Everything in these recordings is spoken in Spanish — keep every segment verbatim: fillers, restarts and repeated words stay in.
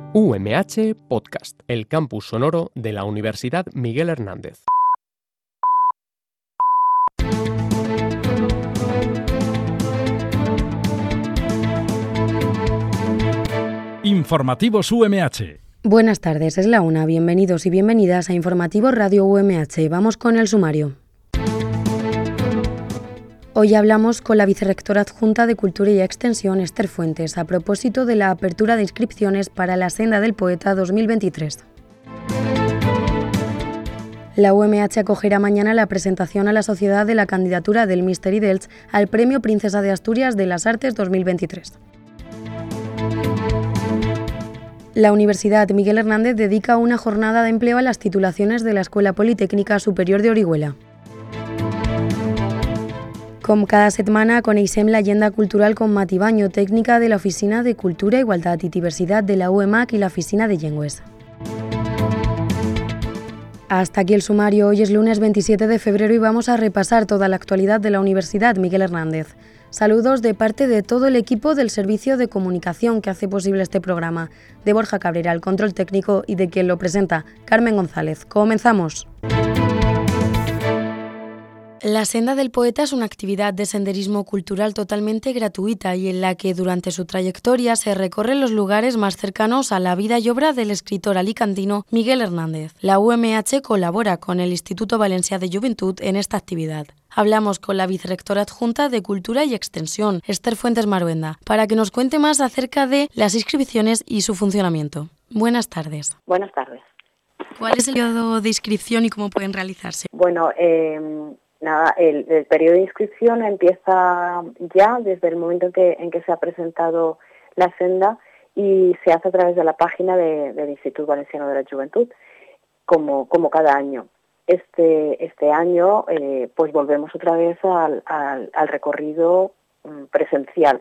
U M H Podcast, el campus sonoro de la Universidad Miguel Hernández. Informativos U M H. Buenas tardes, es la una. Bienvenidos y bienvenidas a Informativos Radio U M H. Vamos con el sumario. Hoy hablamos con la vicerrectora adjunta de Cultura y Extensión, Esther Fuentes, a propósito de la apertura de inscripciones para la Senda del Poeta dos mil veintitrés. La U M H acogerá mañana la presentación a la sociedad de la candidatura del Misteri d'Elx al Premio Princesa de Asturias de las Artes dos mil veintitrés. La Universidad Miguel Hernández dedica una jornada de empleo a las titulaciones de la Escuela Politécnica Superior de Orihuela. Com cada setmana coneixem l'agenda cultural con Mati Baño, tècnica de la Oficina de Cultura, Igualtat i Diversitat de la U M H y la Oficina de Llengües. Hasta aquí el sumario. Hoy es lunes veintisiete de febrero y vamos a repasar toda la actualidad de la Universidad Miguel Hernández. Saludos de parte de todo el equipo del Servicio de Comunicación que hace posible este programa, de Borja Cabrera, el control técnico, y de quien lo presenta, Carmen González. ¡Comenzamos! La Senda del Poeta es una actividad de senderismo cultural totalmente gratuita y en la que durante su trayectoria se recorren los lugares más cercanos a la vida y obra del escritor alicantino Miguel Hernández. La U M H colabora con el Instituto Valencià de Joventut en esta actividad. Hablamos con la vicerrectora adjunta de Cultura y Extensión, Esther Fuentes Maruenda, para que nos cuente más acerca de las inscripciones y su funcionamiento. Buenas tardes. Buenas tardes. ¿Cuál es el periodo de inscripción y cómo pueden realizarse? Bueno, eh... Nada, el, el periodo de inscripción empieza ya desde el momento en que, en que se ha presentado la senda y se hace a través de la página de, del Instituto Valenciano de la Juventud, como, como cada año. Este, este año eh, pues volvemos otra vez al, al, al recorrido um, presencial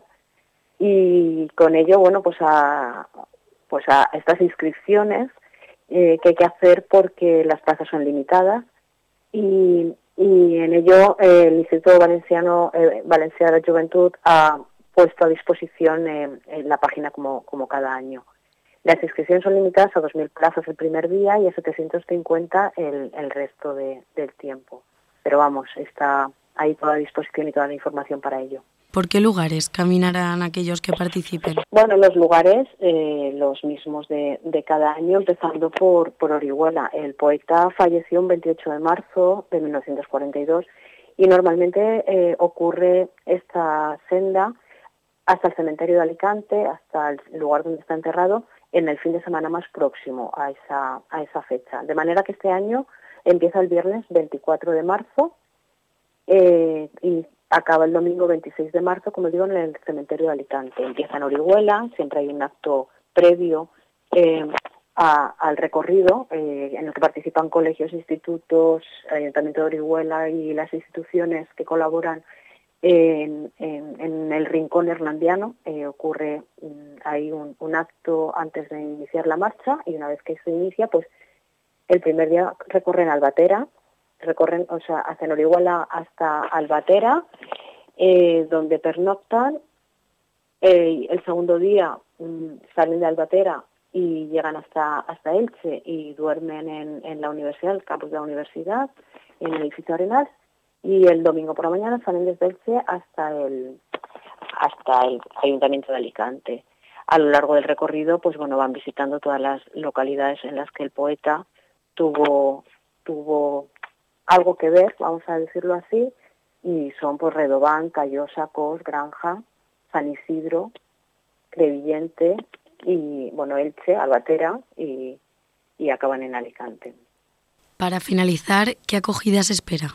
y con ello, bueno, pues a, pues a estas inscripciones eh, que hay que hacer porque las plazas son limitadas y Y en ello eh, el Instituto Valenciano eh, Valencià de la Juventud ha puesto a disposición eh, en la página como, como cada año. Las inscripciones son limitadas a dos mil plazas el primer día y a setecientos cincuenta el, el resto de, del tiempo. Pero vamos, está ahí toda a disposición y toda la información para ello. ¿Por qué lugares caminarán aquellos que participen? Bueno, los lugares, eh, los mismos de, de cada año, empezando por, por Orihuela. El poeta falleció un veintiocho de marzo de mil novecientos cuarenta y dos y normalmente eh, ocurre esta senda hasta el cementerio de Alicante, hasta el lugar donde está enterrado, en el fin de semana más próximo a esa, a esa fecha. De manera que este año empieza el viernes veinticuatro de marzo eh, y acaba el domingo veintiséis de marzo, como digo, en el cementerio de Alicante. Empieza en Orihuela, siempre hay un acto previo eh, a, al recorrido, eh, en el que participan colegios, institutos, Ayuntamiento de Orihuela y las instituciones que colaboran en, en, en el rincón hernandiano. Eh, ocurre hay un, un acto antes de iniciar la marcha y una vez que se inicia, pues el primer día recorren Albatera, recorren, o sea, hacen Orihuela hasta Albatera, eh, donde pernoctan. Eh, el segundo día mm, salen de Albatera y llegan hasta hasta Elche y duermen en, en la universidad, el campus de la universidad, en el edificio Arenal, y el domingo por la mañana salen desde Elche hasta el hasta el Ayuntamiento de Alicante. A lo largo del recorrido, pues bueno, van visitando todas las localidades en las que el poeta tuvo tuvo algo que ver, vamos a decirlo así, y son pues Redován, Callosa, Cos, Granja, San Isidro, Crevillente y bueno, Elche, Albatera y, y acaban en Alicante. Para finalizar, ¿qué acogida se espera?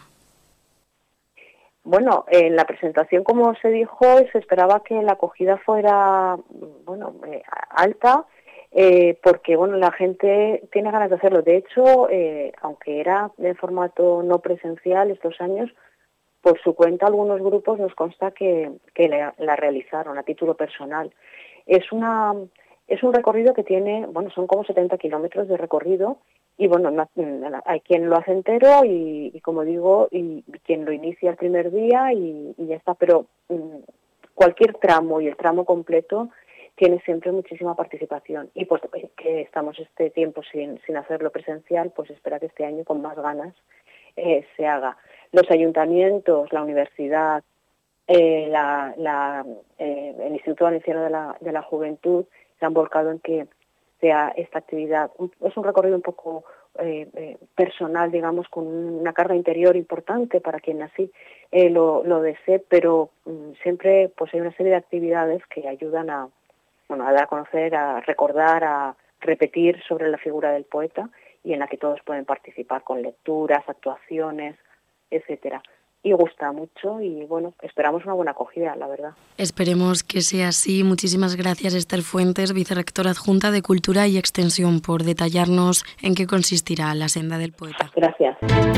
Bueno, en la presentación, como se dijo, se esperaba que la acogida fuera bueno eh, alta, Eh, porque bueno, la gente tiene ganas de hacerlo. De hecho, eh, aunque era de formato no presencial estos años, por su cuenta algunos grupos nos consta que, que la, la realizaron a título personal. Es una es un recorrido que tiene, bueno, son como setenta kilómetros de recorrido y bueno, no, hay quien lo hace entero y, y como digo, y quien lo inicia el primer día y, y ya está, pero um, cualquier tramo y el tramo completo tiene siempre muchísima participación. Y pues que estamos este tiempo sin, sin hacerlo presencial, pues espera que este año con más ganas eh, se haga. Los ayuntamientos, la universidad, eh, la, la, eh, el Instituto Valenciano de la, de la Juventud se han volcado en que sea esta actividad. Es un recorrido un poco eh, eh, personal, digamos, con una carga interior importante para quien así eh, lo, lo desee, pero um, siempre pues hay una serie de actividades que ayudan a, bueno, a dar a conocer, a recordar, a repetir sobre la figura del poeta y en la que todos pueden participar con lecturas, actuaciones, etcétera. Y gusta mucho y, bueno, esperamos una buena acogida, la verdad. Esperemos que sea así. Muchísimas gracias, Esther Fuentes, vicerrectora adjunta de Cultura y Extensión, por detallarnos en qué consistirá la Senda del Poeta. Gracias.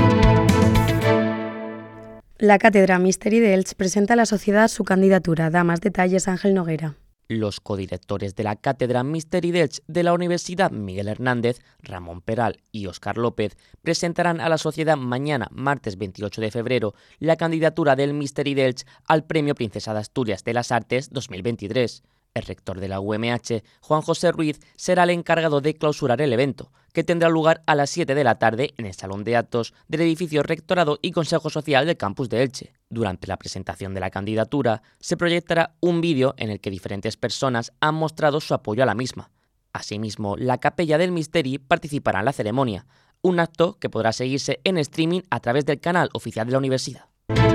La Cátedra Misteri de Elche presenta a la sociedad su candidatura. Da más detalles Ángel Noguera. Los codirectores de la Cátedra Misteri de Elche de la Universidad Miguel Hernández, Ramón Peral y Óscar López, presentarán a la sociedad mañana, martes veintiocho de febrero, la candidatura del Misteri de Elche al Premio Princesa de Asturias de las Artes dos mil veintitrés. El rector de la U M H, Juan José Ruiz, será el encargado de clausurar el evento, que tendrá lugar a las siete de la tarde en el Salón de Actos del edificio Rectorado y Consejo Social del campus de Elche. Durante la presentación de la candidatura, se proyectará un vídeo en el que diferentes personas han mostrado su apoyo a la misma. Asimismo, la Capella del Misteri participará en la ceremonia, un acto que podrá seguirse en streaming a través del canal oficial de la universidad.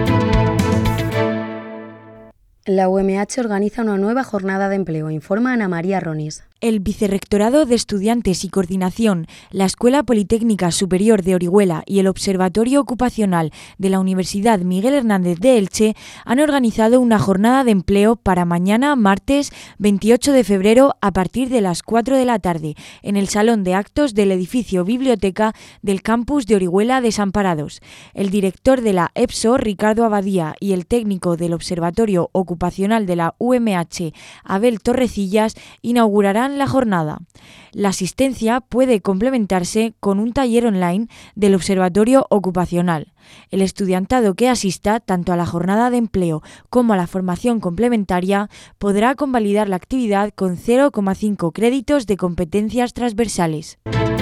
La U M H organiza una nueva jornada de empleo, informa Ana María Ronis. El Vicerrectorado de Estudiantes y Coordinación, la Escuela Politécnica Superior de Orihuela y el Observatorio Ocupacional de la Universidad Miguel Hernández de Elche han organizado una jornada de empleo para mañana, martes veintiocho de febrero, a partir de las cuatro de la tarde, en el Salón de Actos del edificio Biblioteca del campus de Orihuela Desamparados. El director de la EPSO, Ricardo Abadía, y el técnico del Observatorio Ocupacional de la U M H, Abel Torrecillas, inaugurarán la jornada. La asistencia puede complementarse con un taller online del Observatorio Ocupacional. El estudiantado que asista tanto a la jornada de empleo como a la formación complementaria podrá convalidar la actividad con cero coma cinco créditos de competencias transversales.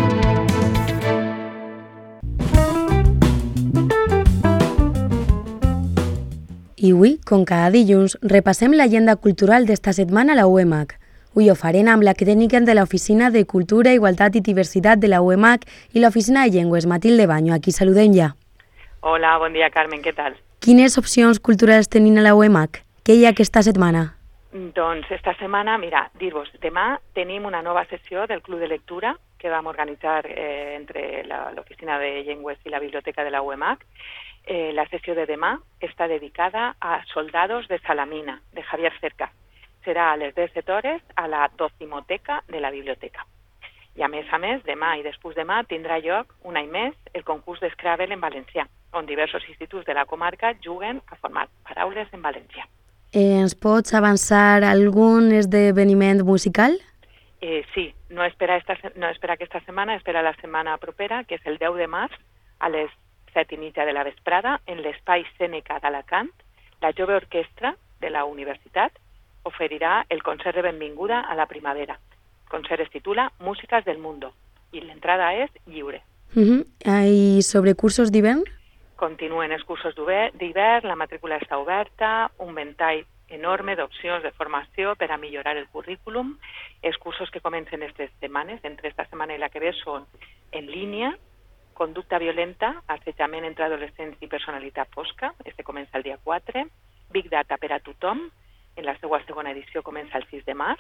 I avui, com cada dilluns, repassem l'agenda cultural d'esta setmana a la U E M A C. Avui ho farem amb la tècnica de l'Oficina de Cultura, Igualtat i Diversitat de la U E M A C i l'Oficina de Llengües, Matilde Baño. Aquí saludem ja. Hola, bon dia, Carmen, què tal? Quines opcions culturals tenim a la U E M A C? Què hi ha aquesta setmana? Doncs esta setmana, mira, dir-vos, demà tenim una nova sessió del Club de Lectura que vam organitzar eh, entre l'Oficina de Llengües i la Biblioteca de la U E M A C. Eh, la sessió de demà està dedicada a Soldados de Salamina, de Javier Cerca. Serà a les disset hores a la Docimoteca de la Biblioteca. I a més a més, demà i després demà tindrà lloc un any més el concurs d'Scrabble en valencià, on diversos instituts de la comarca juguen a formar paraules en valencià. Eh, ens pots avançar algun esdeveniment musical? Eh, sí, no espera, esta, no espera aquesta setmana, espera la setmana propera, que és el deu de març, a les set i mitja de la vesprada, en l'Espai Sèneca d'Alacant, la jove orquestra de la universitat oferirà el concert de benvinguda a la primavera. El concert es titula Músiques del Mundo i l'entrada és lliure. Uh-huh. I sobre cursos d'hivern? Continuen els cursos d'hivern, la matrícula està oberta, un ventall enorme d'opcions de formació per a millorar el currículum. Els cursos que comencen aquestes setmanes, entre esta setmana i la que ve, són en línia, conducta violenta, assetjament entre adolescents i personalitat fosca, este comença el dia quatre, Big Data per a tothom, en la seva segona edició comença el sis de març,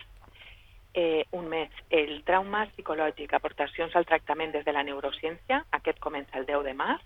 eh, un mes, el trauma psicològic, aportacions al tractament des de la neurociència, aquest comença el deu de març,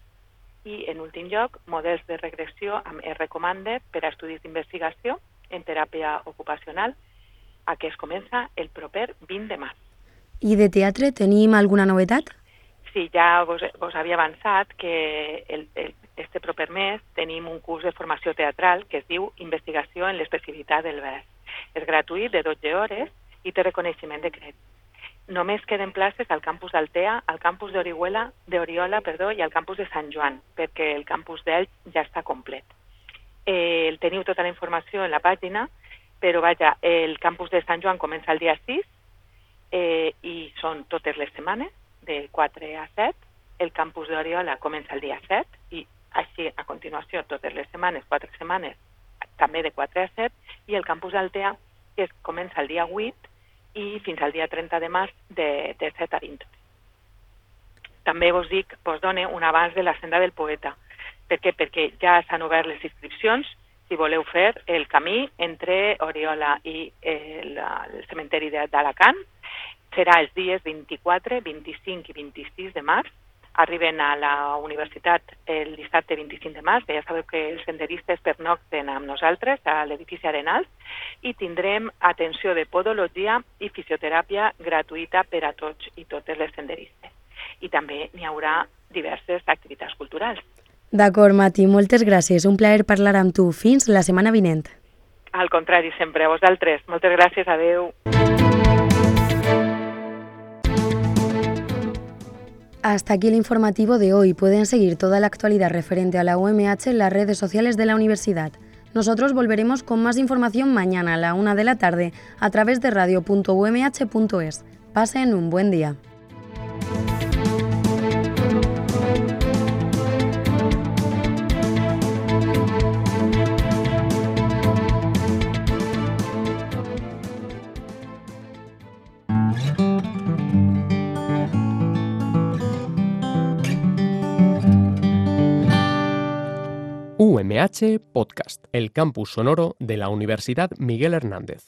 i en últim lloc, models de regressió amb R-Commander per a estudis d'investigació en teràpia ocupacional, aquest comença el proper vint de març. I de teatre tenim alguna novetat? Sí, ja vos, vos havia avançat que el, el, este proper mes tenim un curs de formació teatral que es diu Investigació en l'especificitat del vers. És gratuït, de dotze hores, i té reconeixement de crèdit. Només queden places al campus d'Altea, al campus d'Orihuela, d'Oriola, perdó, i al campus de Sant Joan, perquè el campus d'Elx ja està complet. Eh, teniu tota la informació en la pàgina però vaja, el campus de Sant Joan comença el dia sis eh, i són totes les setmanes, de quatre a set. El campus d'Oriola comença el dia set i així a continuació totes les setmanes, quatre setmanes, també de quatre a set, i el campus d'Altea que comença el dia vuit i fins al dia trenta de març de, de set a vint. També vos dic, vos done un avanç de la senda del poeta. Per què? Perquè ja s'han obert les inscripcions si voleu fer el camí entre Oriola i el, el cementeri d'Alacant. Serà els dies vint-i-quatre, vint-i-cinc i vint-i-sis de març. Arriben a la universitat el dissabte vint-i-cinc de març, ja sabeu que els senderistes pernocten amb nosaltres a l'edifici Arenals, i tindrem atenció de podologia i fisioteràpia gratuïta per a tots i totes les senderistes. I també n'hi haurà diverses activitats culturals. D'acord, Mati, moltes gràcies. Un plaer parlar amb tu. Fins la setmana vinent. Al contrari, sempre. A vosaltres. Moltes gràcies. Adeu. Hasta aquí el informativo de hoy. Pueden seguir toda la actualidad referente a la U M H en las redes sociales de la universidad. Nosotros volveremos con más información mañana a la una de la tarde a través de radio punto u m h punto es. Pasen un buen día. U M H Podcast, el campus sonoro de la Universidad Miguel Hernández.